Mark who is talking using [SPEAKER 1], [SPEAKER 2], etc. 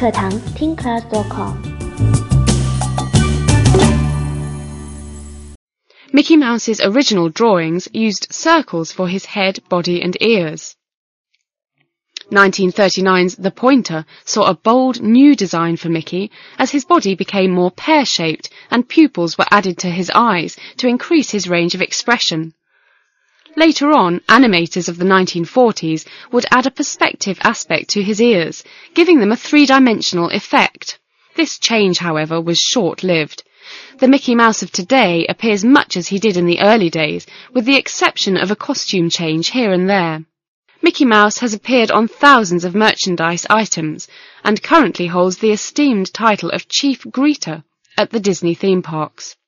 [SPEAKER 1] 课堂听 class.com。
[SPEAKER 2] Mickey Mouse's original drawings used circles for his head, body and ears. 1939's The Pointer saw a bold new design for Mickey as his body became more pear-shaped and pupils were added to his eyes to increase his range of expression. Later on, animators of the 1940s would add a perspective aspect to his ears, giving them a three-dimensional effect. This change, however, was short-lived. The Mickey Mouse of today appears much as he did in the early days, with the exception of a costume change here and there. Mickey Mouse has appeared on thousands of merchandise items and currently holds the esteemed title of Chief Greeter at the Disney theme parks.